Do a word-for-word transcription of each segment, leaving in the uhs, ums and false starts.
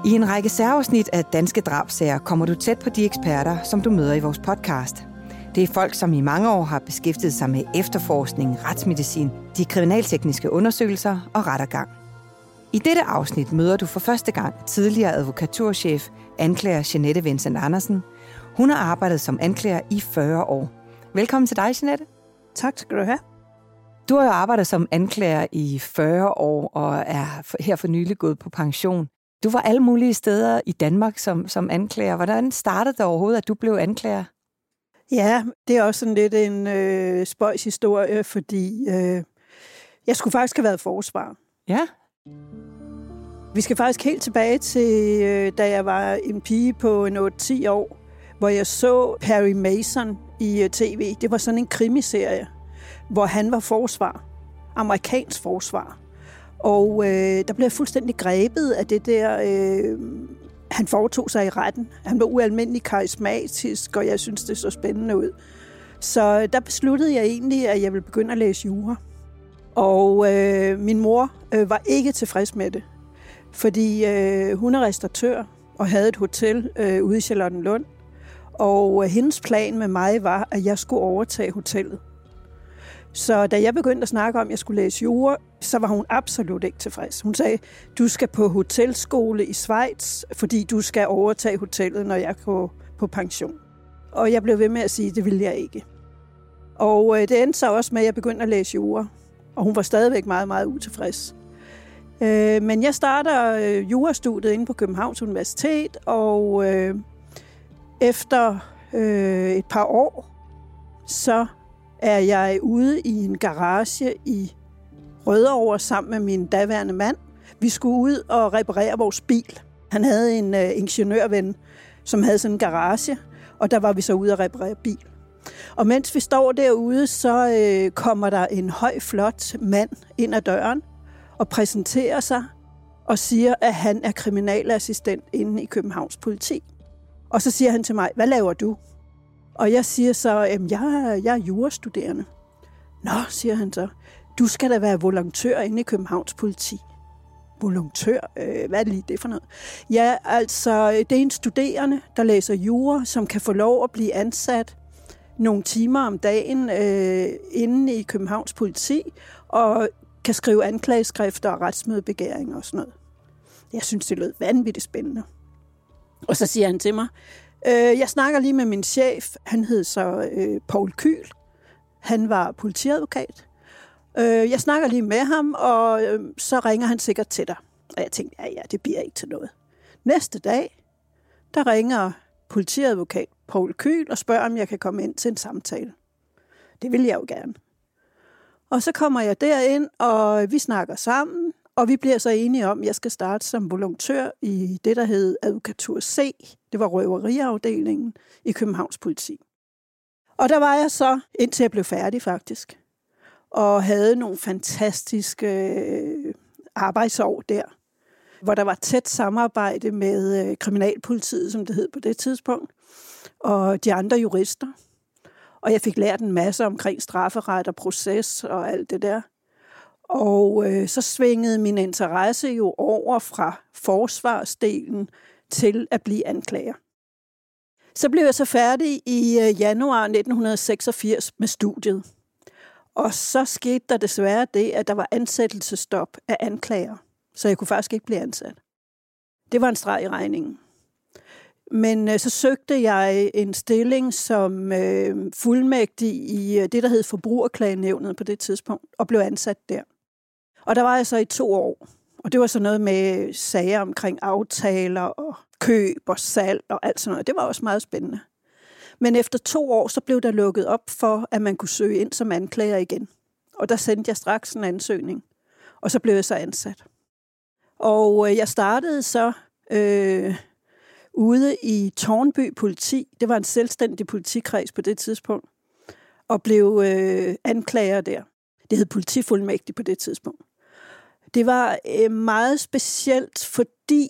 I en række særafsnit af Danske Drabsager kommer du tæt på de eksperter, som du møder i vores podcast. Det er folk, som i mange år har beskæftiget sig med efterforskning, retsmedicin, de kriminaltekniske undersøgelser og rettergang. I dette afsnit møder du for første gang tidligere advokaturchef, anklager Jeanette Vincent Andersen. Hun har arbejdet som anklager i fyrre år. Velkommen til dig, Jeanette. Tak skal du have. Du har jo arbejdet som anklager i fyrre år og er her for nylig gået på pension. Du var alle mulige steder i Danmark som, som anklager. Hvordan startede det overhovedet, at du blev anklager? Ja, det er også sådan lidt en øh, spøjs historie, fordi øh, jeg skulle faktisk have været forsvar. Ja. Vi skal faktisk helt tilbage til, øh, da jeg var en pige på en otte ti år, hvor jeg så Perry Mason i øh, tv. Det var sådan en krimiserie, hvor han var forsvar. Amerikansk forsvar. Og øh, der blev jeg fuldstændig grebet af det der, øh, han foretog sig i retten. Han var ualmindelig karismatisk, og jeg synes, det så spændende ud. Så der besluttede jeg egentlig, at jeg ville begynde at læse jura. Og øh, min mor øh, var ikke tilfreds med det, fordi øh, hun er restauratør og havde et hotel øh, ude i Charlottenlund. Og øh, hendes plan med mig var, at jeg skulle overtage hotellet. Så da jeg begyndte at snakke om, at jeg skulle læse jura, så var hun absolut ikke tilfreds. Hun sagde, du skal på hotelskole i Schweiz, fordi du skal overtage hotellet, når jeg går på pension. Og jeg blev ved med at sige, at det ville jeg ikke. Og det endte så også med, at jeg begyndte at læse jura. Og hun var stadigvæk meget, meget utilfreds. Men jeg starter jurastudiet inde på Københavns Universitet, og efter et par år, så er jeg ude i en garage i Rødovre sammen med min daværende mand. Vi skulle ud og reparere vores bil. Han havde en uh, ingeniørven, som havde sådan en garage, og der var vi så ude at reparere bil. Og mens vi står derude, så uh, kommer der en høj, flot mand ind ad døren og præsenterer sig og siger, at han er kriminalassistent inde i Københavns politi. Og så siger han til mig, hvad laver du? Og jeg siger så, at jeg, jeg er jurastuderende. Nå, siger han så, du skal da være volontør inde i Københavns politi. Volontør? Øh, hvad er lige det for noget? Ja, altså, det er en studerende, der læser jura, som kan få lov at blive ansat nogle timer om dagen øh, inde i Københavns politi, og kan skrive anklageskrifter og retsmødebegæringer og sådan noget. Jeg synes, det lød vanvittigt spændende. Og så siger han til mig, jeg snakker lige med min chef. Han hed så øh, Poul Kyhl. Han var politiadvokat. Øh, jeg snakker lige med ham, og øh, så ringer han sikkert til dig. Og jeg tænkte, ja, ja, det bliver ikke til noget. Næste dag, der ringer politiadvokat Poul Kyhl og spørger, om jeg kan komme ind til en samtale. Det vil jeg jo gerne. Og så kommer jeg derind, og vi snakker sammen, og vi bliver så enige om, at jeg skal starte som volontør i det, der hed Advokatur C. Det var røveriafdelingen i Københavns politi. Og der var jeg så, indtil jeg blev færdig faktisk, og havde nogle fantastiske arbejdsår der, hvor der var tæt samarbejde med kriminalpolitiet, som det hed på det tidspunkt, og de andre jurister. Og jeg fik lært en masse omkring strafferet og proces og alt det der. Og øh, så svingede min interesse jo over fra forsvarsdelen til at blive anklager. Så blev jeg så færdig i øh, januar nitten seksogfirs med studiet. Og så skete der desværre det, at der var ansættelsesstop af anklager. Så jeg kunne faktisk ikke blive ansat. Det var en streg i regningen. Men øh, så søgte jeg en stilling som øh, fuldmægtig i øh, det, der hed Forbrugerklagenævnet på det tidspunkt, og blev ansat der. Og der var jeg så i to år, og det var så noget med sager omkring aftaler og køb og salg og alt sådan noget. Det var også meget spændende. Men efter to år, så blev der lukket op for, at man kunne søge ind som anklager igen. Og der sendte jeg straks en ansøgning, og så blev jeg så ansat. Og øh, jeg startede så øh, ude i Tårnby politi. Det var en selvstændig politikreds på det tidspunkt, og blev øh, anklager der. Det hed politifuldmægtig på det tidspunkt. Det var øh, meget specielt, fordi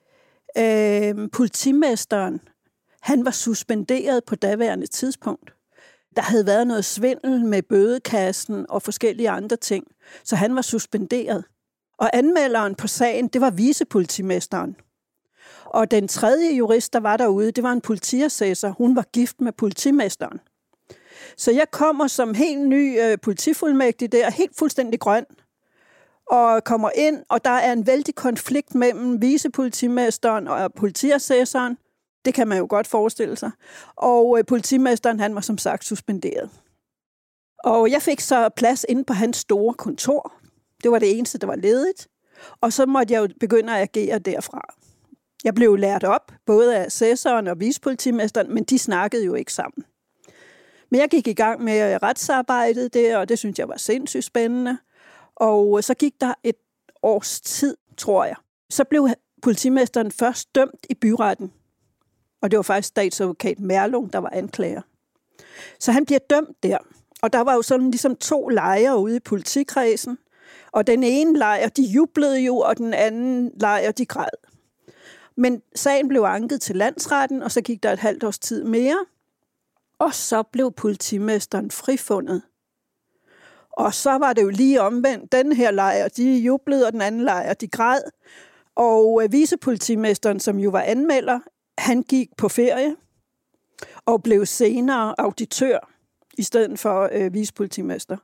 øh, politimesteren, han var suspenderet på daværende tidspunkt. Der havde været noget svindel med bødekassen og forskellige andre ting, så han var suspenderet. Og anmelderen på sagen, det var vicepolitimesteren. Og den tredje jurist, der var derude, det var en politiassessor. Hun var gift med politimesteren. Så jeg kommer som helt ny øh, politifuldmægtig der, helt fuldstændig grøn, og kommer ind, og der er en vældig konflikt mellem vicepolitimesteren og politiassessoren. Det kan man jo godt forestille sig. Og øh, politimesteren, han var som sagt suspenderet. Og jeg fik så plads inde på hans store kontor. Det var det eneste, der var ledigt. Og så måtte jeg jo begynde at agere derfra. Jeg blev lært op, både af assessoren og vicepolitimesteren, men de snakkede jo ikke sammen. Men jeg gik i gang med retsarbejdet der, og det synes jeg var sindssygt spændende. Og så gik der et års tid, tror jeg. Så blev politimesteren først dømt i byretten. Og det var faktisk statsadvokat Merlung, der var anklager. Så han bliver dømt der. Og der var jo sådan ligesom to lejre ude i politikredsen. Og den ene lejr, de jublede jo, og den anden lejr, de græd. Men sagen blev anket til landsretten, og så gik der et halvt års tid mere. Og så blev politimesteren frifundet. Og så var det jo lige omvendt. Den her lejr, de jublede, og den anden lejr, de græd. Og vicepolitimesteren, som jo var anmelder, han gik på ferie og blev senere auditør i stedet for øh, vicepolitimester.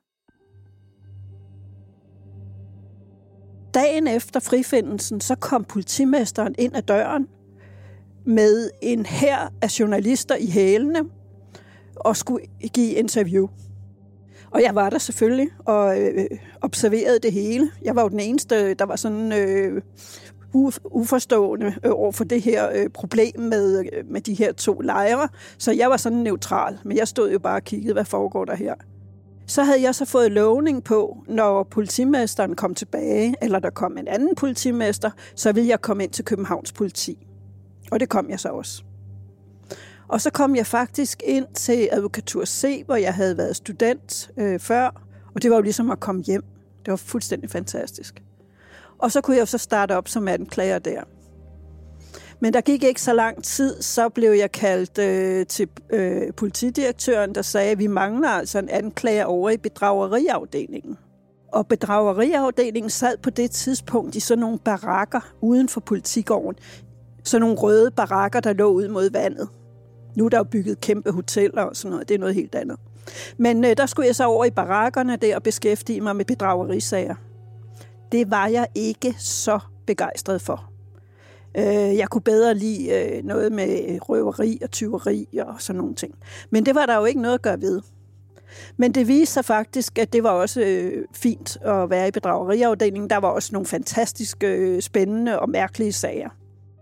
Dagen efter frifindelsen, så kom politimesteren ind ad døren med en hær af journalister i hælene og skulle give interview. Og jeg var der selvfølgelig og øh, observerede det hele. Jeg var jo den eneste, der var sådan øh, uforstående over for det her øh, problem med, øh, med de her to lejre. Så jeg var sådan neutral, men jeg stod jo bare og kiggede, hvad foregår der her. Så havde jeg så fået lovning på, når politimesteren kom tilbage, eller der kom en anden politimester, så ville jeg komme ind til Københavns politi. Og det kom jeg så også. Og så kom jeg faktisk ind til Advokatur C, hvor jeg havde været student øh, før, og det var jo ligesom at komme hjem. Det var fuldstændig fantastisk. Og så kunne jeg jo så starte op som anklager der. Men der gik ikke så lang tid, så blev jeg kaldt øh, til øh, politidirektøren, der sagde, at vi mangler altså en anklager over i bedrageriafdelingen. Og bedrageriafdelingen sad på det tidspunkt i sådan nogle barakker uden for politigården. Sådan nogle røde barakker, der lå ud mod vandet. Nu er der jo bygget kæmpe hoteller og sådan noget. Det er noget helt andet. Men øh, der skulle jeg så over i barakkerne der og beskæftige mig med bedragerisager. Det var jeg ikke så begejstret for. Jeg kunne bedre lide noget med røveri og tyveri og sådan nogle ting. Men det var der jo ikke noget at gøre ved. Men det viste sig faktisk, at det var også fint at være i bedrageriafdelingen. Der var også nogle fantastiske, spændende og mærkelige sager.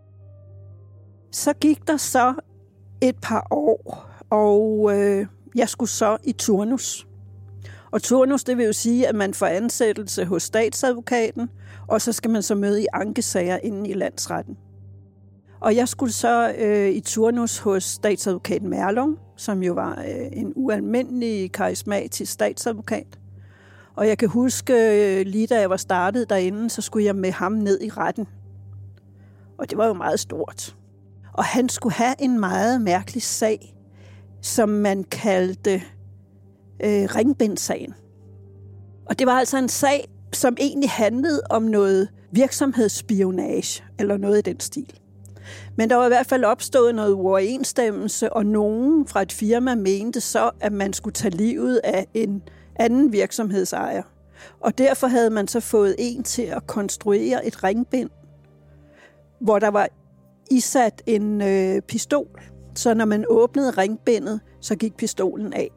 Så gik der så et par år, og jeg skulle så i turnus. Og turnus, det vil jo sige, at man får ansættelse hos statsadvokaten, og så skal man så møde i ankesager inde i landsretten. Og jeg skulle så øh, i turnus hos statsadvokaten Merlung, som jo var øh, en ualmindelig karismatisk statsadvokat. Og jeg kan huske, øh, lige da jeg var startet derinde, så skulle jeg med ham ned i retten. Og det var jo meget stort. Og han skulle have en meget mærkelig sag, som man kaldte øh, ringbindsagen. Og det var altså en sag, som egentlig handlede om noget virksomhedsspionage, eller noget i den stil. Men der var i hvert fald opstået noget uoverensstemmelse, og nogen fra et firma mente så, at man skulle tage livet af en anden virksomhedsejer. Og derfor havde man så fået en til at konstruere et ringbind, hvor der var isat en øh, pistol. Så når man åbnede ringbindet, så gik pistolen af.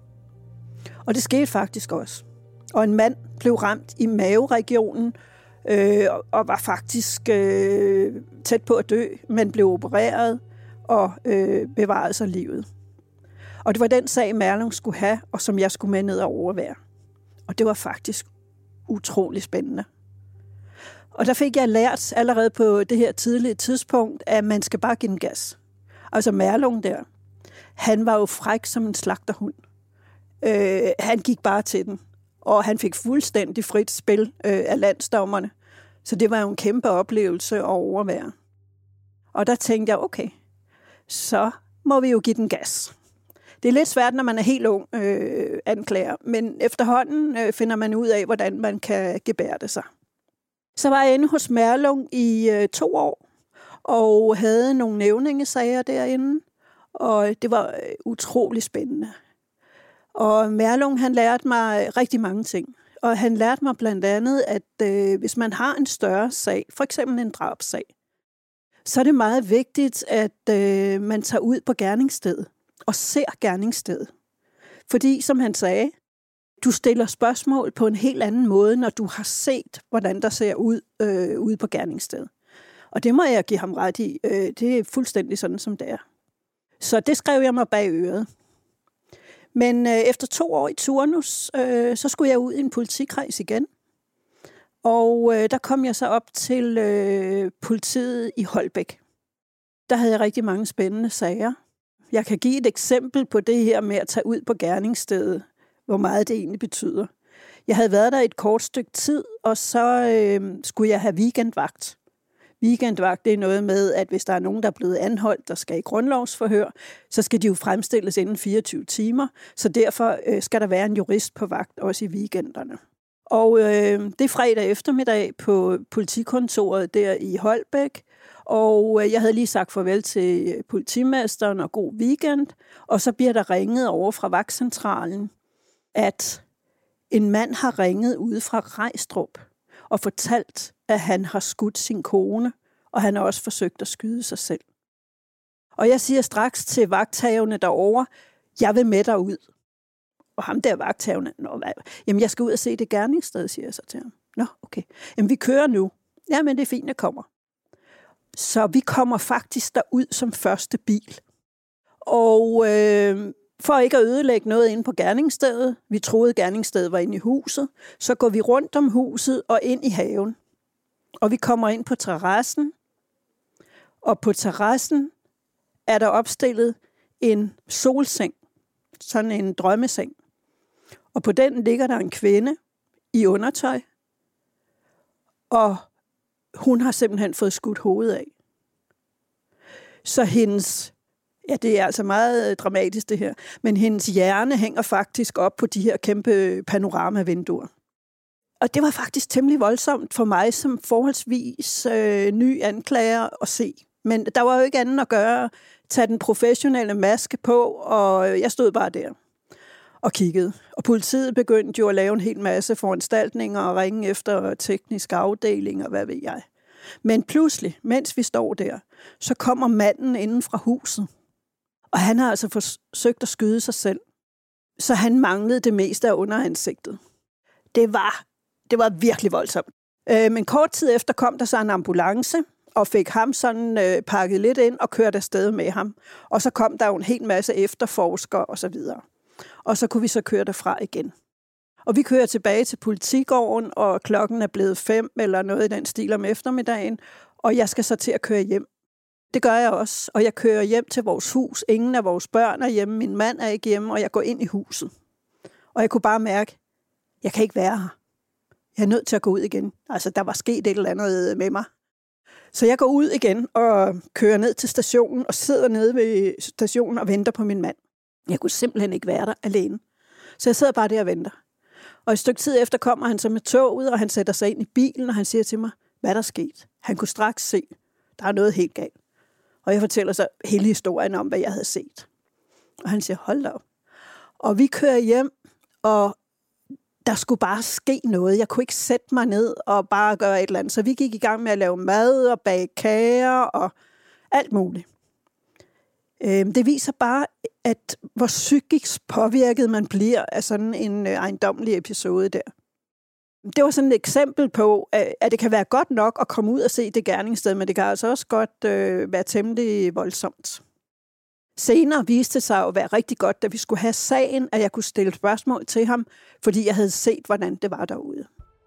Og det skete faktisk også. Og en mand blev ramt i maveregionen, øh, og var faktisk øh, tæt på at dø, men blev opereret og øh, bevarede sig livet. Og det var den sag, Merlung skulle have, og som jeg skulle med ned og overvære. Og det var faktisk utrolig spændende. Og der fik jeg lært allerede på det her tidlige tidspunkt, at man skal bare give den gas. Altså Merlung der, han var jo fræk som en slagterhund. Øh, han gik bare til den, og han fik fuldstændig frit spil øh, af landsdommerne. Så det var jo en kæmpe oplevelse at overvære. Og der tænkte jeg, okay, så må vi jo give den gas. Det er lidt svært, når man er helt ung øh, anklager, men efterhånden øh, finder man ud af, hvordan man kan gebærde sig. Så var jeg inde hos Merlung i øh, to år, og havde nogle nævningesager derinde, og det var utrolig spændende. Og Merlung, han lærte mig rigtig mange ting. Og han lærte mig blandt andet, at øh, hvis man har en større sag, for eksempel en drabssag, så er det meget vigtigt, at øh, man tager ud på gerningsstedet og ser gerningsstedet. Fordi, som han sagde, du stiller spørgsmål på en helt anden måde, når du har set, hvordan der ser ud øh, ude på gerningsstedet. Og det må jeg give ham ret i. Øh, det er fuldstændig sådan, som det er. Så det skrev jeg mig bag øret. Men øh, efter to år i turnus, øh, så skulle jeg ud i en politikreds igen. Og øh, der kom jeg så op til øh, politiet i Holbæk. Der havde jeg rigtig mange spændende sager. Jeg kan give et eksempel på det her med at tage ud på gerningsstedet, hvor meget det egentlig betyder. Jeg havde været der et kort stykke tid, og så øh, skulle jeg have weekendvagt. Weekendvagt, det er noget med, at hvis der er nogen, der er blevet anholdt, der skal i grundlovsforhør, så skal de jo fremstilles inden fireogtyve timer, så derfor øh, skal der være en jurist på vagt, også i weekenderne. Og øh, det er fredag eftermiddag på politikontoret der i Holbæk, og øh, jeg havde lige sagt farvel til politimesteren og god weekend, og så bliver der ringet over fra vagtcentralen, at en mand har ringet ude fra Rejstrup og fortalt, at han har skudt sin kone, og han har også forsøgt at skyde sig selv. Og jeg siger straks til vagthaverne derovre, jeg vil med derud. Og ham der vagthaverne, nå hvad? Jamen jeg skal ud og se det gerningssted, siger jeg så til ham. Nå, okay. Jamen vi kører nu. Jamen det er fint, jeg kommer. Så vi kommer faktisk derud som første bil. Og øh, for ikke at ødelægge noget inde på gerningsstedet, vi troede gerningsstedet var inde i huset, så går vi rundt om huset og ind i haven. Og vi kommer ind på terrassen, og på terrassen er der opstillet en solseng, sådan en drømmeseng. Og på den ligger der en kvinde i undertøj, og hun har simpelthen fået skudt hovedet af. Så hendes, ja det er altså meget dramatisk det her, men hendes hjerne hænger faktisk op på de her kæmpe panoramavinduer. Og det var faktisk temmelig voldsomt for mig som forholdsvis øh, ny anklager at se. Men der var jo ikke andet at gøre, tage den professionelle maske på, og jeg stod bare der og kiggede. Og politiet begyndte jo at lave en hel masse foranstaltninger og ringe efter teknisk afdeling og hvad ved jeg. Men pludselig, mens vi står der, så kommer manden inden fra huset. Og han har altså forsøgt at skyde sig selv. Så han manglede det meste af underansigtet. Det var, det var virkelig voldsomt. Øh, men kort tid efter kom der så en ambulance, og fik ham sådan øh, pakket lidt ind og kørte afsted med ham. Og så kom der jo en hel masse efterforskere og så videre. Og så kunne vi så køre derfra igen. Og vi kører tilbage til politigården, og klokken er blevet fem eller noget i den stil om eftermiddagen, og jeg skal så til at køre hjem. Det gør jeg også, og jeg kører hjem til vores hus. Ingen af vores børn er hjemme, min mand er ikke hjemme, og jeg går ind i huset. Og jeg kunne bare mærke, jeg kan ikke være her. Jeg er nødt til at gå ud igen. Altså, der var sket et eller andet med mig. Så jeg går ud igen og kører ned til stationen og sidder nede ved stationen og venter på min mand. Jeg kunne simpelthen ikke være der alene. Så jeg sidder bare der og venter. Og et stykke tid efter kommer han så med toget, og han sætter sig ind i bilen, og han siger til mig, hvad der er sket. Han kunne straks se, der er noget helt galt. Og jeg fortæller så hele historien om, hvad jeg havde set. Og han siger, hold da op. Og vi kører hjem, og der skulle bare ske noget. Jeg kunne ikke sætte mig ned og bare gøre et eller andet. Så vi gik i gang med at lave mad og bage kager og alt muligt. Det viser bare, at hvor psykisk påvirket man bliver af sådan en ejendommelig episode der. Det var sådan et eksempel på, at det kan være godt nok at komme ud og se det gerningssted, men det kan altså også godt øh, være temmelig voldsomt. Senere viste det sig at være rigtig godt, da vi skulle have sagen, at jeg kunne stille spørgsmål til ham, fordi jeg havde set, hvordan det var derude.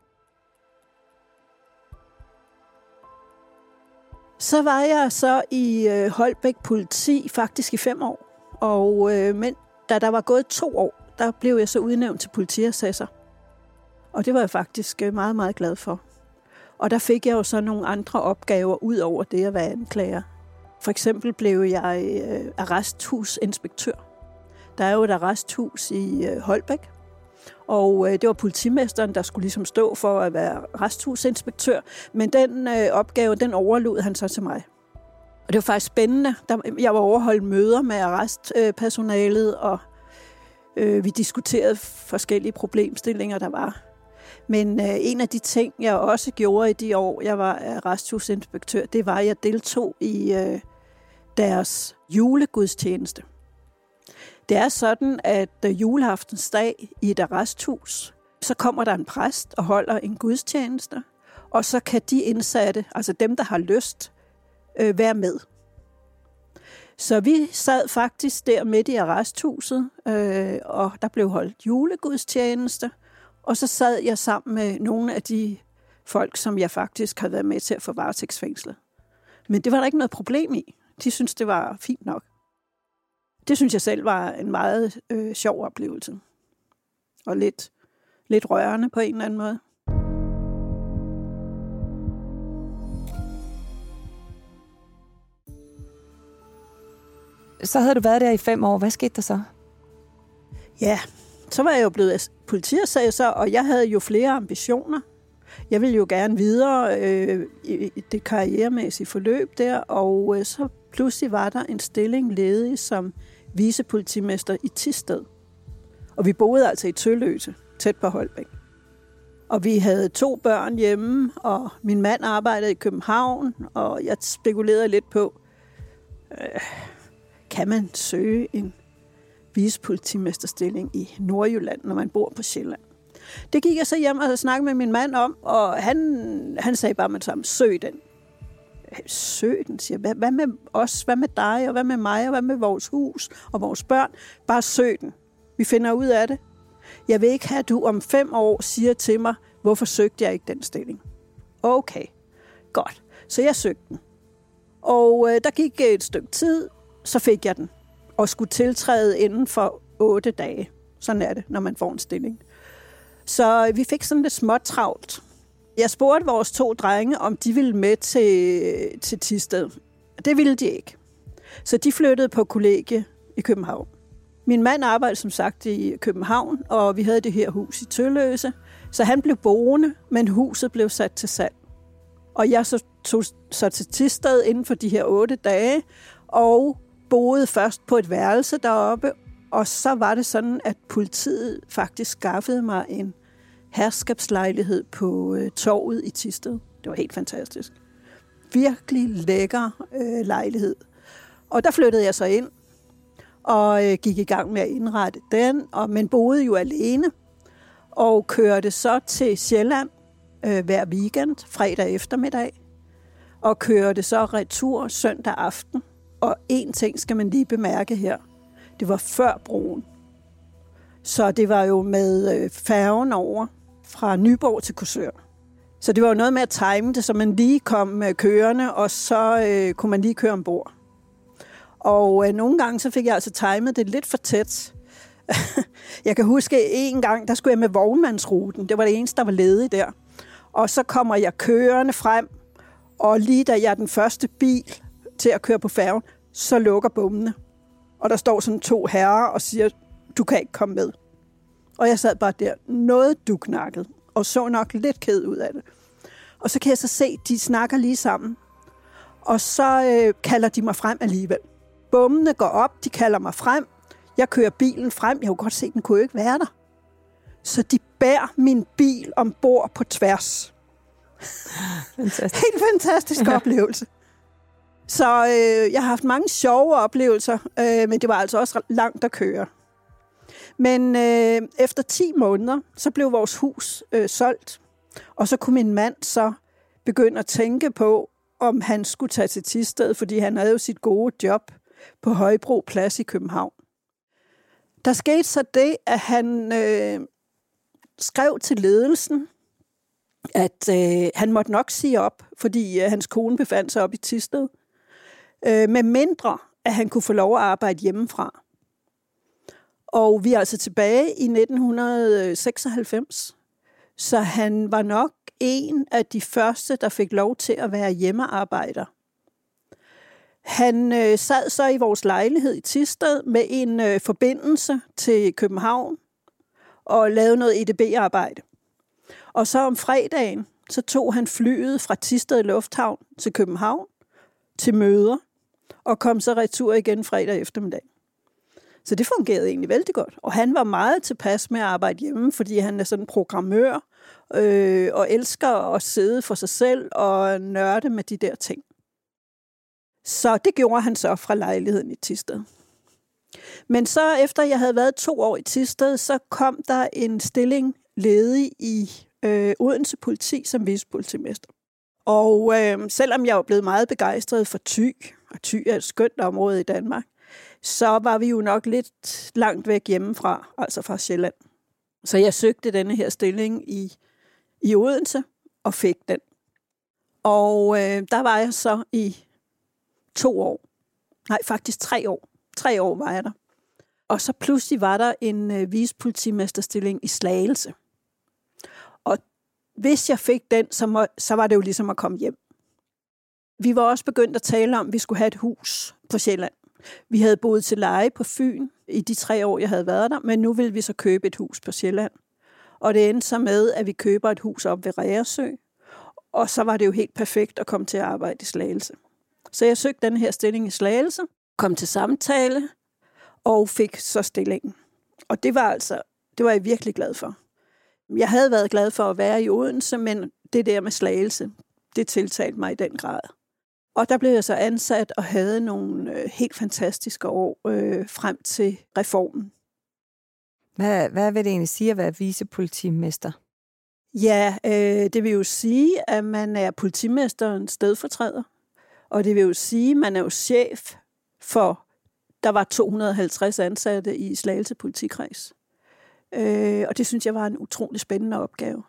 Så var jeg så i øh, Holbæk politi faktisk i fem år, og øh, men da der var gået to år, der blev jeg så udnævnt til politiassessor. Og det var jeg faktisk meget, meget glad for. Og der fik jeg jo så nogle andre opgaver ud over det at være anklager. For eksempel blev jeg øh, arresthusinspektør. Der er jo et arresthus i øh, Holbæk, og øh, det var politimesteren, der skulle ligesom stå for at være arresthusinspektør, men den øh, opgave, den overlod han så til mig. Og det var faktisk spændende. Jeg var overholdt møder med arrestpersonalet, og øh, vi diskuterede forskellige problemstillinger, der var. Men øh, en af de ting, jeg også gjorde i de år, jeg var arresthusinspektør, det var, at jeg deltog i øh, deres julegudstjeneste. Det er sådan, at øh, juleaftensdag i et arresthus, så kommer der en præst og holder en gudstjeneste, og så kan de indsatte, altså dem, der har lyst, øh, være med. Så vi sad faktisk der midt i arresthuset, øh, og der blev holdt julegudstjeneste, og så sad jeg sammen med nogle af de folk, som jeg faktisk havde været med til at få varetægtsfængslet. Men det var der ikke noget problem i. De syntes, det var fint nok. Det synes jeg selv var en meget øh, sjov oplevelse. Og lidt, lidt rørende på en eller anden måde. Så havde du været der i fem år. Hvad skete der så? Ja, så var jeg jo blevet politiassessor, og jeg havde jo flere ambitioner. Jeg ville jo gerne videre øh, i det karrieremæssige forløb der, og øh, så pludselig var der en stilling ledig som vicepolitimester i Thisted. Og vi boede altså i Tølløse, tæt på Holbæk. Og vi havde to børn hjemme, og min mand arbejdede i København, og jeg spekulerede lidt på, øh, kan man søge en vicepolitimesterstilling i Nordjylland, når man bor på Sjælland? Det gik jeg så hjem og snakkede med min mand om, og han, han sagde bare med sammen, søg den. Søg den, siger jeg. Hvad med os? Hvad med dig? Og hvad med mig? Og hvad med vores hus og vores børn? Bare søg den. Vi finder ud af det. Jeg vil ikke have, at du om fem år siger til mig, hvorfor søgte jeg ikke den stilling? Okay, godt. Så jeg søgte den. Og øh, der gik et stykke tid, så fik jeg den. Og skulle tiltræde inden for otte dage. Sådan er det, når man får en stilling. Så vi fik sådan lidt småt travlt. Jeg spurgte vores to drenge, om de ville med til, til Thisted. Det ville de ikke. Så de flyttede på kollegie i København. Min mand arbejdede som sagt i København, og vi havde det her hus i Tølløse. Så han blev boende, men huset blev sat til salg. Og jeg så tog så til Thisted inden for de her otte dage, og boede først på et værelse deroppe, og så var det sådan, at politiet faktisk skaffede mig en herskabslejlighed på øh, torvet i Thisted. Det var helt fantastisk. Virkelig lækker øh, lejlighed. Og der flyttede jeg så ind, og øh, gik i gang med at indrette den, og, men boede jo alene, og kørte så til Sjælland øh, hver weekend, fredag eftermiddag, og kørte så retur søndag aften. Og en ting skal man lige bemærke her. Det var før broen. Så det var jo med færgen over fra Nyborg til Korsør. Så det var jo noget med at time det, så man lige kom kørende, og så øh, kunne man lige køre ombord. Og øh, nogle gange så fik jeg altså timet det lidt for tæt. Jeg kan huske en gang, der skulle jeg med vognmandsruten. Det var det eneste, der var ledigt der. Og så kommer jeg kørende frem, og lige da jeg er den første bil til at køre på færgen, så lukker bommene. Og der står sådan to herrer og siger, du kan ikke komme med. Og jeg sad bare der, noget duknakket, og så nok lidt ked ud af det. Og så kan jeg så se, de snakker lige sammen. Og så øh, kalder de mig frem alligevel. Bommene går op, de kalder mig frem. Jeg kører bilen frem. Jeg kunne godt se, at den kunne jo ikke være der. Så de bærer min bil ombord på tværs. Fantastisk. Helt fantastisk oplevelse. Så øh, jeg har haft mange sjove oplevelser, øh, men det var altså også langt at køre. Men øh, efter ti måneder, så blev vores hus øh, solgt, og så kunne min mand så begynde at tænke på, om han skulle tage til Thisted, fordi han havde jo sit gode job på Højbro Plads i København. Der skete så det, at han øh, skrev til ledelsen, at øh, han måtte nok sige op, fordi øh, hans kone befandt sig op i Thisted, øh, med mindre, at han kunne få lov at arbejde hjemmefra. Og vi er altså tilbage i nitten seksoghalvfems, så han var nok en af de første, der fik lov til at være hjemmearbejder. Han øh, sad så i vores lejlighed i Thisted med en øh, forbindelse til København og lavede noget E D B-arbejde. Og så om fredagen, så tog han flyet fra Thisted Lufthavn til København til møder. og kom så retur igen fredag eftermiddag. Så det fungerede egentlig vældig godt. Og han var meget tilpas med at arbejde hjemme, fordi han er sådan en programmør, øh, og elsker at sidde for sig selv og nørde med de der ting. Så det gjorde han så fra lejligheden i Thisted. Men så efter jeg havde været to år i Thisted, så kom der en stilling ledig i øh, Odense Politi som vicepolitimester. Og øh, selvom jeg var blevet meget begejstret for Thy, og Thy er et skønt område i Danmark, så var vi jo nok lidt langt væk hjemmefra, altså fra Sjælland. Så jeg søgte denne her stilling i, i Odense og fik den. Og øh, der var jeg så i to år. Nej, faktisk tre år. Tre år var jeg der. Og så pludselig var der en øh, vicepolitimesterstilling i Slagelse. Og hvis jeg fik den, så, må, så var det jo ligesom at komme hjem. Vi var også begyndt at tale om, at vi skulle have et hus på Sjælland. Vi havde boet til leje på Fyn i de tre år, jeg havde været der, men nu ville vi så købe et hus på Sjælland. Og det endte så med, at vi køber et hus op ved Reersø, og så var det jo helt perfekt at komme til at arbejde i Slagelse. Så jeg søgte den her stilling i Slagelse, kom til samtale og fik så stillingen. Og det var altså, det var jeg virkelig glad for. Jeg havde været glad for at være i Odense, men det der med Slagelse, det tiltalte mig i den grad. Og der blev jeg så ansat og havde nogle øh, helt fantastiske år øh, frem til reformen. Hvad, hvad vil det egentlig sige at være vicepolitimester? Ja, øh, det vil jo sige, at man er politimesterens stedfortræder. Og det vil jo sige, at man er jo chef for, der var to hundrede og halvtreds ansatte i Slagelse politikreds. Øh, og det synes jeg var en utrolig spændende opgave.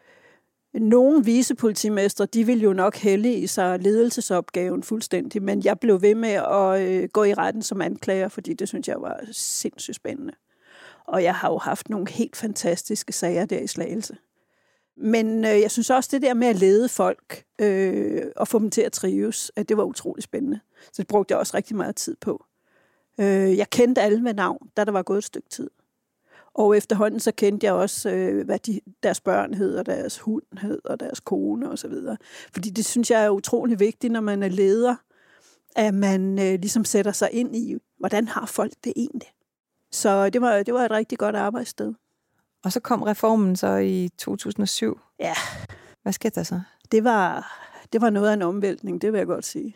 Nogle vicepolitimestre, de ville jo nok hælde i sig ledelsesopgaven fuldstændig, men jeg blev ved med at øh, gå i retten som anklager, fordi det synes jeg var sindssygt spændende. Og jeg har jo haft nogle helt fantastiske sager der i Slagelse. Men øh, jeg synes også, det der med at lede folk øh, og få dem til at trives, at det var utrolig spændende. Så det brugte jeg også rigtig meget tid på. Øh, jeg kendte alle med navn, da der var gået et stykke tid. Og efterhånden så kendte jeg også, øh, hvad de, deres børn hed, og deres hund hed, og deres kone osv. Fordi det synes jeg er utrolig vigtigt, når man er leder, at man øh, ligesom sætter sig ind i, hvordan har folk det egentlig. Så det var, det var et rigtig godt arbejdssted. Og så kom reformen så i to tusind og syv. Ja. Hvad skete der så? Det var, det var noget af en omvæltning, det vil jeg godt sige.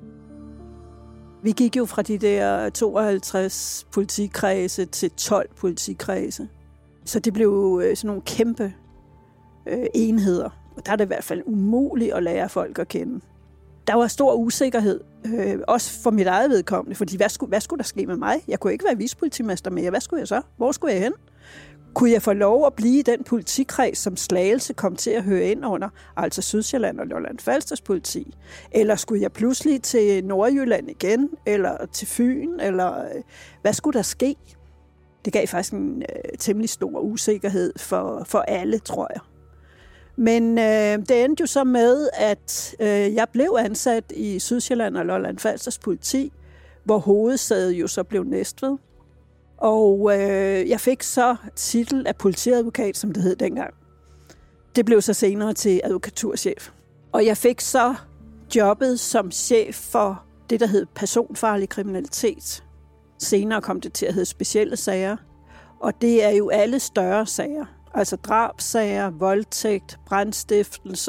Vi gik jo fra de der tooghalvtreds politikredse til tolv politikredse. Så det blev sådan nogle kæmpe øh, enheder. Og der er det i hvert fald umuligt at lære folk at kende. Der var stor usikkerhed, øh, også for mit eget vedkommende, fordi hvad skulle, hvad skulle der ske med mig? Jeg kunne ikke være vicepolitimester mere. Hvad skulle jeg så? Hvor skulle jeg hen? Kunne jeg få lov at blive den politikreds, som Slagelse kom til at høre ind under, altså Sydsjælland og Lolland-Falsters politi? Eller skulle jeg pludselig til Nordjylland igen, eller til Fyn, eller hvad skulle der ske? Det gav faktisk en øh, temmelig stor usikkerhed for, for alle, tror jeg. Men øh, det endte jo så med, at øh, jeg blev ansat i Sydsjælland og Lolland-Falsters politi, hvor hovedsædet jo så blev Næstved. Og øh, jeg fik så titel af politiadvokat, som det hed dengang. Det blev så senere til advokaturchef. Og jeg fik så jobbet som chef for det, der hed personfarlig kriminalitet. Senere kom det til at hedde specielle sager. Og det er jo alle større sager. Altså drabssager, voldtægt, brandstiftelse,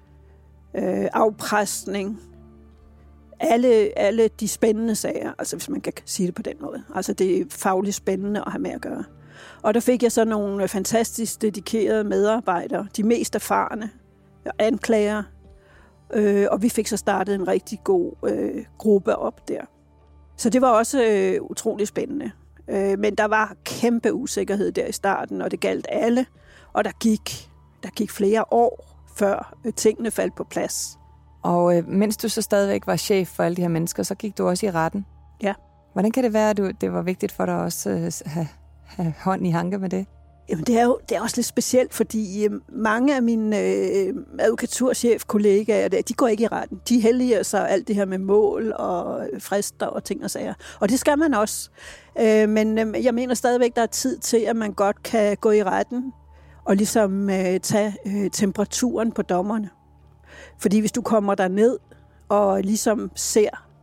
øh, afpresning. Alle, alle de spændende sager, altså hvis man kan sige det på den måde. Altså det er fagligt spændende at have med at gøre. Og der fik jeg så nogle fantastisk dedikerede medarbejdere, de mest erfarne anklagere, øh, og vi fik så startet en rigtig god øh, gruppe op der. Så det var også øh, utrolig spændende. Øh, men der var kæmpe usikkerhed der i starten, og det galt alle, og der gik, der gik flere år, før øh, tingene faldt på plads. Og øh, mens du så stadigvæk var chef for alle de her mennesker, så gik du også i retten. Ja. Hvordan kan det være, at du, det var vigtigt for dig også at øh, have, have hånd i hanke med det? Jamen, det er jo det er også lidt specielt, fordi øh, mange af mine øh, advokaturchef-kollegaer, de går ikke i retten. De helliger sig alt det her med mål og frister og ting og sager. Og det skal man også. Øh, men øh, jeg mener stadigvæk, der er tid til, at man godt kan gå i retten og ligesom øh, tage øh, temperaturen på dommerne. Fordi hvis du kommer derned og ligesom ser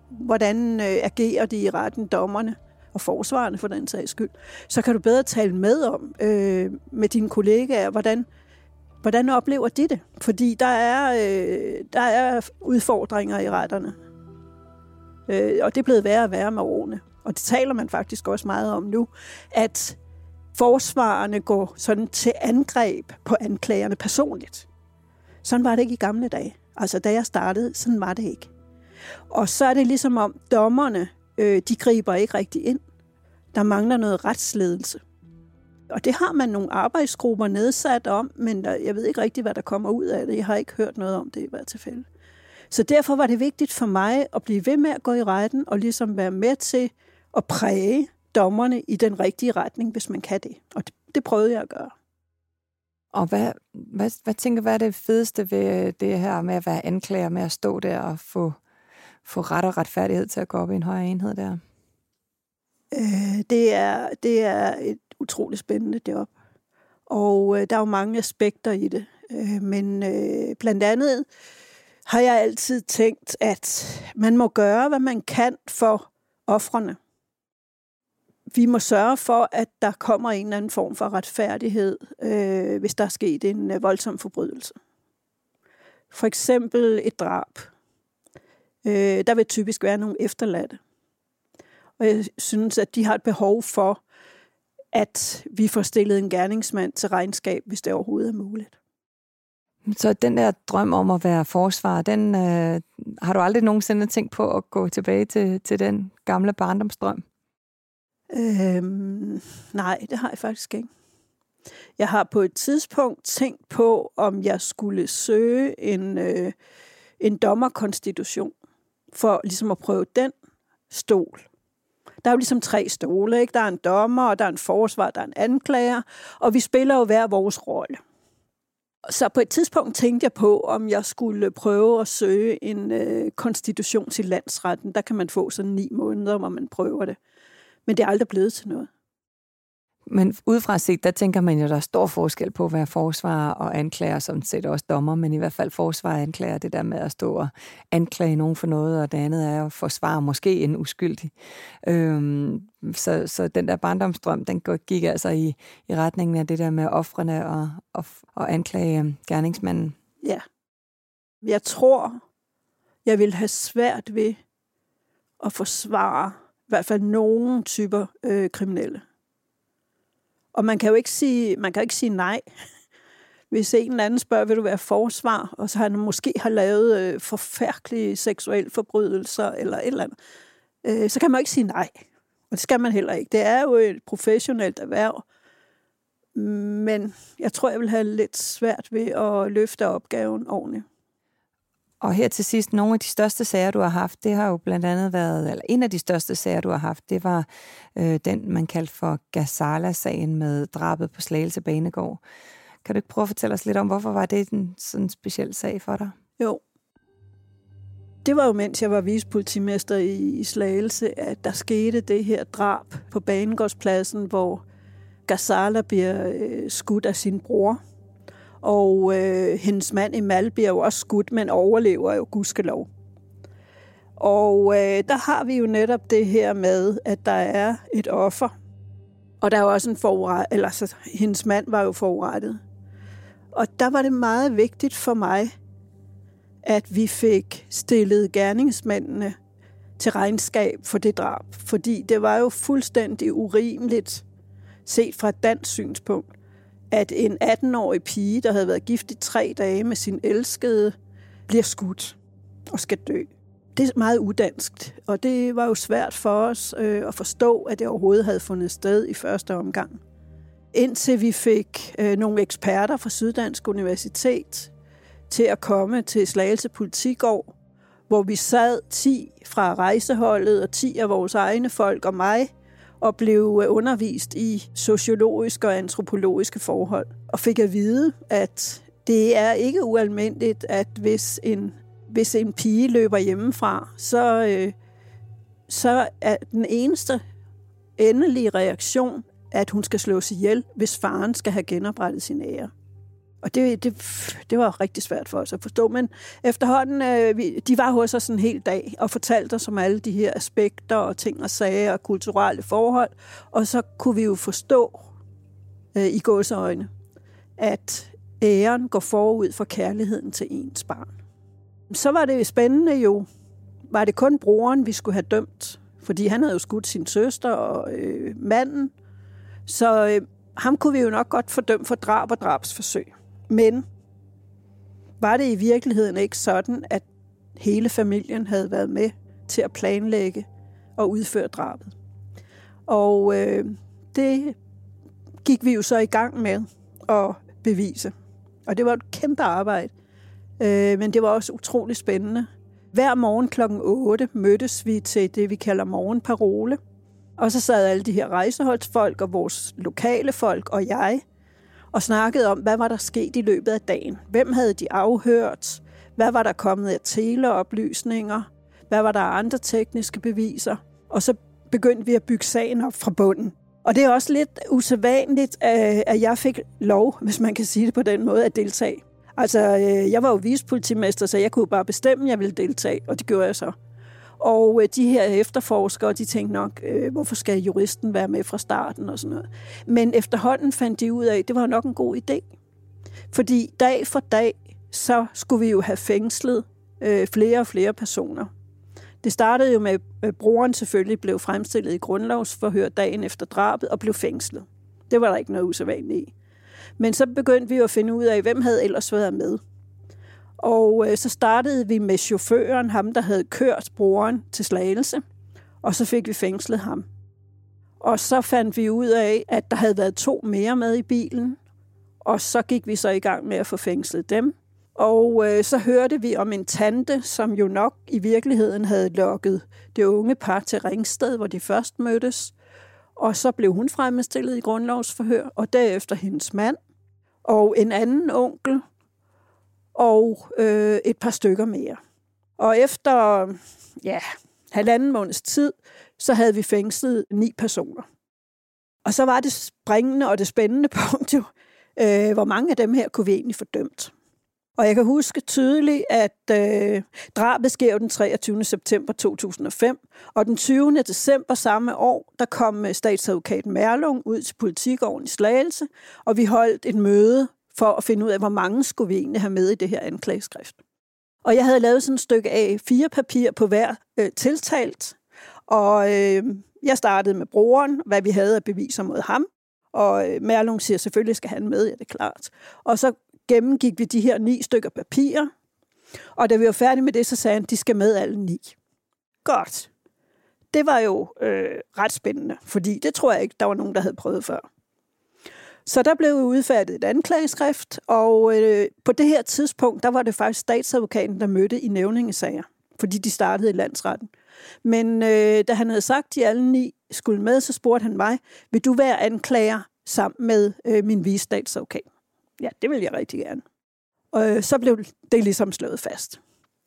hvordan øh, agerer de i retten, dommerne og forsvarerne for den sags skyld, så kan du bedre tale med om øh, med dine kollegaer, hvordan, hvordan oplever de det? Fordi der er, øh, der er udfordringer i retterne. Øh, og det er blevet værre og værre med årene. Og det taler man faktisk også meget om nu, at forsvarerne går sådan til angreb på anklagerne personligt. Sådan var det ikke i gamle dage. Altså, da jeg startede, sådan var det ikke. Og så er det ligesom om dommerne, øh, de griber ikke rigtig ind. Der mangler noget retsledelse. Og det har man nogle arbejdsgrupper nedsat om, men der, jeg ved ikke rigtig, hvad der kommer ud af det. Jeg har ikke hørt noget om det i hvert tilfælde. Så derfor var det vigtigt for mig at blive ved med at gå i retten og ligesom være med til at præge dommerne i den rigtige retning, hvis man kan det. Og det, det prøvede jeg at gøre. Og hvad, hvad, hvad tænker hvad er det fedeste ved det her med at være anklager, med at stå der og få, få ret og retfærdighed til at gå op i en højere enhed der? Øh, det, er, det er et utroligt spændende job. Og øh, der er jo mange aspekter i det. Øh, men øh, blandt andet har jeg altid tænkt, at man må gøre, hvad man kan for ofrene. Vi må sørge for, at der kommer en eller anden form for retfærdighed, øh, hvis der er sket en øh, voldsom forbrydelse. For eksempel et drab. Øh, der vil typisk være nogle efterladte. Og jeg synes, at de har et behov for, at vi får stillet en gerningsmand til regnskab, hvis det overhovedet er muligt. Så den der drøm om at være forsvarer, den øh, har du aldrig nogensinde tænkt på at gå tilbage til, til den gamle barndomsdrøm? Øhm, nej, det har jeg faktisk ikke. Jeg har på et tidspunkt tænkt på, om jeg skulle søge en, øh, en dommerkonstitution, for ligesom at prøve den stol. Der er jo ligesom tre stole, ikke? Der er en dommer, og der er en forsvar, der er en anklager, og vi spiller jo hver vores rolle. Så på et tidspunkt tænkte jeg på, om jeg skulle prøve at søge en øh, konstitution til landsretten. Der kan man få sådan ni måneder, hvor man prøver det. Men det er aldrig blevet til noget. Men udefra set, der tænker man jo, der er stor forskel på at være forsvarer og anklager, som set også dommer, men i hvert fald forsvarer og anklager, det der med at stå og anklage nogen for noget, og det andet er at forsvare måske en uskyldig. Øhm, så, så den der barndomsdrøm, den gik altså i, i retningen af det der med ofrene og, og, og anklage gerningsmanden. Ja. Jeg tror, jeg vil have svært ved at forsvare i hvert fald nogle typer øh, kriminelle. Og man kan jo ikke sige, man kan ikke sige nej. Hvis en eller anden spørger, vil du være forsvar, og så han måske har lavet øh, forfærdelige seksuelle forbrydelser eller et eller andet, øh, så kan man jo ikke sige nej. Og det skal man heller ikke. Det er jo et professionelt erhverv. Men jeg tror, jeg vil have lidt svært ved at løfte opgaven ordentligt. Og her til sidst, nogle af de største sager, du har haft, det har jo blandt andet været, eller en af de største sager, du har haft, det var øh, den, man kaldte for Gazala-sagen med drabet på Slagelse Banegård. Kan du ikke prøve at fortælle os lidt om, hvorfor var det en sådan speciel sag for dig? Jo. Det var jo, mens jeg var vicepolitimester i, i Slagelse, at der skete det her drab på Banegårdspladsen, hvor Gazala bliver øh, skudt af sin bror. Og øh, hendes mand Emal bliver jo også skudt, men overlever jo gudskelov. Og øh, der har vi jo netop det her med, at der er et offer. Og der er jo også en foruret, eller altså, hendes mand var jo forurettet. Og der var det meget vigtigt for mig, at vi fik stillet gerningsmændene til regnskab for det drab. Fordi det var jo fuldstændig urimeligt, set fra et dansk synspunkt, at en atten-årig pige, der havde været gift i tre dage med sin elskede, bliver skudt og skal dø. Det er meget udanskt, og det var jo svært for os øh, at forstå, at det overhovedet havde fundet sted i første omgang. Indtil vi fik øh, nogle eksperter fra Syddansk Universitet til at komme til Slagelse Politigård, hvor vi sad ti fra rejseholdet og ti af vores egne folk og mig, og blev undervist i sociologiske og antropologiske forhold. Og fik at vide, at det er ikke ualmindeligt, at hvis en, hvis en pige løber hjemmefra, så, øh, så er den eneste endelige reaktion, at hun skal slås ihjel, hvis faren skal have genoprettet sin ære. Og det, det, det var rigtig svært for os at forstå. Men efterhånden, øh, vi, de var hos os en hel dag og fortalte os om alle de her aspekter og ting og sager og kulturelle forhold. Og så kunne vi jo forstå øh, i gåseøjne, at æren går forud for kærligheden til ens barn. Så var det spændende jo, var det kun broren, vi skulle have dømt, fordi han havde jo skudt sin søster og øh, manden. Så øh, ham kunne vi jo nok godt fordømme for drab og drabsforsøg. Men var det i virkeligheden ikke sådan, at hele familien havde været med til at planlægge og udføre drabet? Og øh, det gik vi jo så i gang med at bevise. Og det var et kæmpe arbejde, øh, men det var også utrolig spændende. Hver morgen klokken otte mødtes vi til det, vi kalder morgenparole. Og så sad alle de her rejseholdsfolk og vores lokale folk og jeg og snakkede om, hvad var der sket i løbet af dagen. Hvem havde de afhørt? Hvad var der kommet af teleoplysninger? Hvad var der af andre tekniske beviser? Og så begyndte vi at bygge sagen op fra bunden. Og det er også lidt usædvanligt, at jeg fik lov, hvis man kan sige det på den måde, at deltage. Altså, jeg var jo vicepolitimester, så jeg kunne bare bestemme, at jeg ville deltage, og det gjorde jeg så. Og de her efterforskere, de tænkte nok, øh, hvorfor skal juristen være med fra starten og sådan noget. Men efterhånden fandt de ud af, at det var nok en god idé. Fordi dag for dag, så skulle vi jo have fængslet øh, flere og flere personer. Det startede jo med, at broren selvfølgelig blev fremstillet i grundlovsforhør dagen efter drabet og blev fængslet. Det var der ikke noget usædvanligt i. Men så begyndte vi jo at finde ud af, hvem havde ellers været med. Og øh, så startede vi med chaufføren, ham der havde kørt broren til Slagelse, og så fik vi fængslet ham. Og så fandt vi ud af, at der havde været to mere med i bilen, og så gik vi så i gang med at få fængslet dem. Og øh, så hørte vi om en tante, som jo nok i virkeligheden havde lokket det unge par til Ringsted, hvor de først mødtes. Og så blev hun fremstillet i grundlovsforhør, og derefter hendes mand, og en anden onkel, og øh, et par stykker mere. Og efter ja, halvanden måneds tid, så havde vi fængslet ni personer. Og så var det springende og det spændende punkt jo, øh, hvor mange af dem her kunne vi egentlig få dømt. Og jeg kan huske tydeligt, at øh, drabet sker den treogtyvende september to tusind og fem, og den tyvende december samme år, der kom statsadvokat Merlung ud til Politigården i Slagelse, og vi holdt et møde for at finde ud af, hvor mange skulle vi egentlig have med i det her anklageskrift. Og jeg havde lavet sådan et stykke A fire papir på hver øh, tiltalt, og øh, jeg startede med broren, hvad vi havde af beviser mod ham, og øh, Merlung siger, selvfølgelig skal han med, ja, det er klart. Og så gennemgik vi de her ni stykker papirer, og da vi var færdige med det, så sagde han, de skal med alle ni. Godt. Det var jo øh, ret spændende, fordi det tror jeg ikke, der var nogen, der havde prøvet før. Så der blev udfærdiget et anklageskrift, og øh, på det her tidspunkt, der var det faktisk statsadvokaten, der mødte i nævningesager, fordi de startede i landsretten. Men øh, da han havde sagt, at de alle ni skulle med, så spurgte han mig, vil du være anklager sammen med øh, min vicestatsadvokat? Ja, det vil jeg rigtig gerne. Og øh, så blev det ligesom slået fast.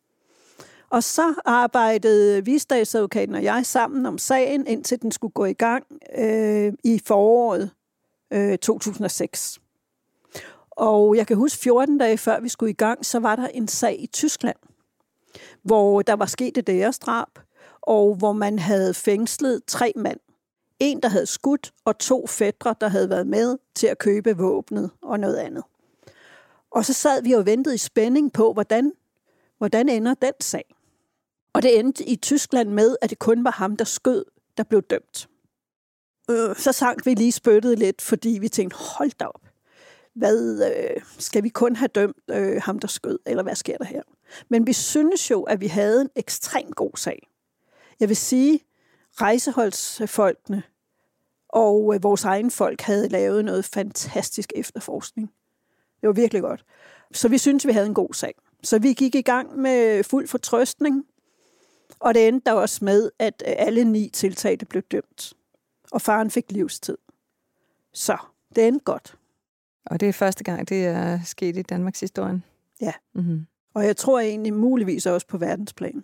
Og så arbejdede vicestatsadvokaten og jeg sammen om sagen, indtil den skulle gå i gang øh, i foråret øh, to tusind og seks. Og jeg kan huske fjorten dage før vi skulle i gang, så var der en sag i Tyskland, hvor der var sket et æresdrab, og hvor man havde fængslet tre mænd. En, der havde skudt, og to fætre, der havde været med til at købe våbnet og noget andet. Og så sad vi og ventede i spænding på, hvordan, hvordan ender den sag. Og det endte i Tyskland med, at det kun var ham, der skød, der blev dømt. Øh, så sank vi lige spyttet lidt, fordi vi tænkte, hold da op. Hvad, øh, skal vi kun have dømt øh, ham, der skød, eller hvad sker der her? Men vi synes jo, at vi havde en ekstremt god sag. Jeg vil sige, rejseholdsfolkene og øh, vores egen folk havde lavet noget fantastisk efterforskning. Det var virkelig godt. Så vi synes, vi havde en god sag. Så vi gik i gang med fuld fortrøstning, og det endte der også med, at alle ni tiltalte blev dømt. Og faren fik livstid. Så det endte godt. Og det er første gang, det er sket i Danmarks historie. Ja. Mm-hmm. Og jeg tror egentlig muligvis også på verdensplan.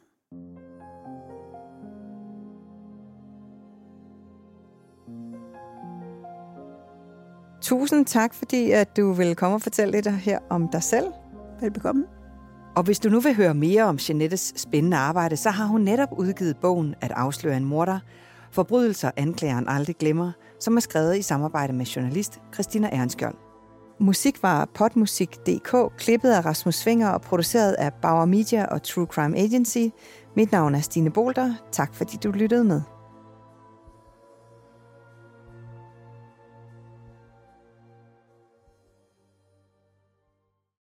Tusind tak, fordi at du vil komme og fortælle lidt her om dig selv. Velbekomme. Og hvis du nu vil høre mere om Jeanettes spændende arbejde, så har hun netop udgivet bogen At afsløre en morder, Forbrydelser anklageren aldrig glemmer, som er skrevet i samarbejde med journalist Christina Ehrenskjold. Musik var podmusik punktum d k, klippet af Rasmus Svinger og produceret af Bauer Media og True Crime Agency. Mit navn er Stine Bolter. Tak fordi du lyttede med.